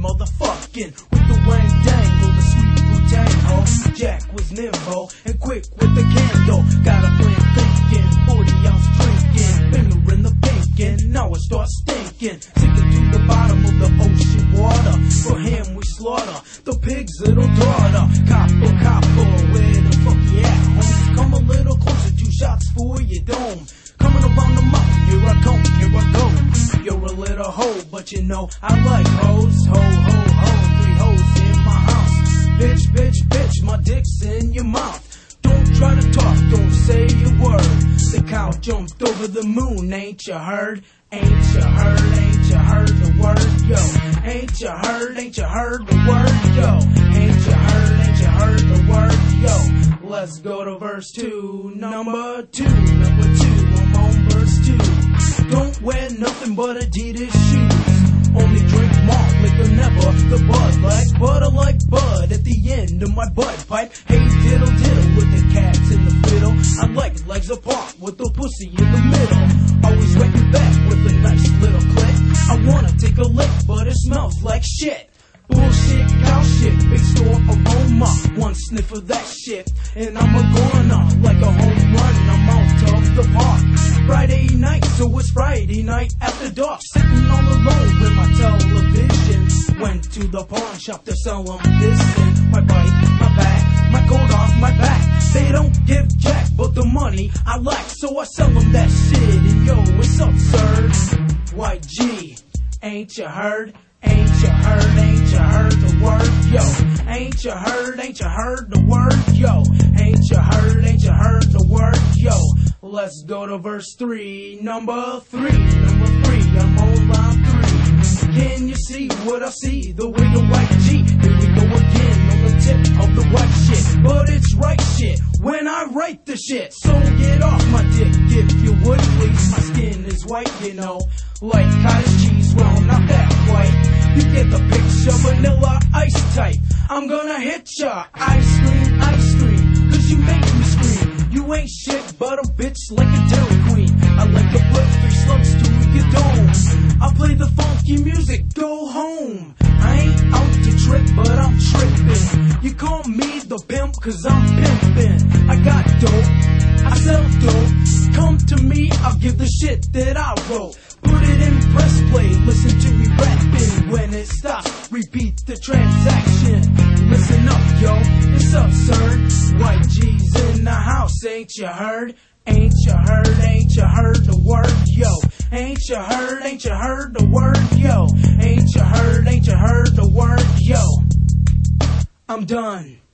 motherfucking with the wang dangle, the sweet blue tango. Jack was nimble and quick with the candle. Got a plan thinking, 40-ounce drinking, finger in the pink, and now it starts stinking. Sinking to the bottom of the ocean water. For him we slaughter the pig's little daughter. Copper, where the fuck you at, homies? Come a little closer, 2 shots for your dome. Coming around the mouth, here I come, here I go. You're a little hoe, but you know I like hoes. Ho, 3 hoes in my house. Bitch, my dick's in your mouth. Don't try to talk, don't say a word. The cow jumped over the moon, ain't you heard? Ain't you heard the word, yo? Ain't you heard the word, yo? Ain't you heard the word, yo? Let's go to verse 2, number 2, I'm on verse 2. Don't wear nothing but Adidas shoes. Only drink malt liquor, never the Bud Light. Butter like bud at the end of my butt pipe. Hey diddle with the cats in the fiddle. I like legs apart with the pussy in the middle. Always wet your back with a nice little click. I wanna take a lick, but it smells like shit. Bullshit, cow shit, big store aroma. One sniff of that shit, and I'm a goner like a home run. I'm out of the park. Friday night, so it's Friday night after dark. Sitting all alone with my television. Went to the pawn shop to sell them this and my bike, my back, my coat off my back. They don't give jack but the money I like, so I sell them that shit. And yo, what's up, sir? YG, ain't you heard? Ain't you heard the word, yo? Ain't you heard the word, yo? Ain't you heard the word, yo? Let's go to verse 3, number 3, I'm on line 3. Can you see what I see? The way the white G, here we go again on the tip of the white shit. But it's right shit when I write the shit. So get off my dick if you would please. My skin is white, you know, like cottage cheese. Well, not that white. You get the picture, vanilla ice type. I'm gonna hit ya, ice cream, cause you make me scream. You ain't shit but a bitch like a Dairy Queen. I like to put 3 slugs to your dome. I play the funky music, go home. I ain't out to trip, but I'm trippin'. You call me the pimp, cause I'm pimpin'. I got dope, I sell dope. Come to me, I'll give the shit that I wrote. Put it in press play, listen to me rapping. When it stops, repeat the transaction. Listen up, yo, it's absurd. White G's in the house, ain't you heard? Ain't you heard the word, yo? Ain't you heard the word, yo? Ain't you heard the word, yo? I'm done.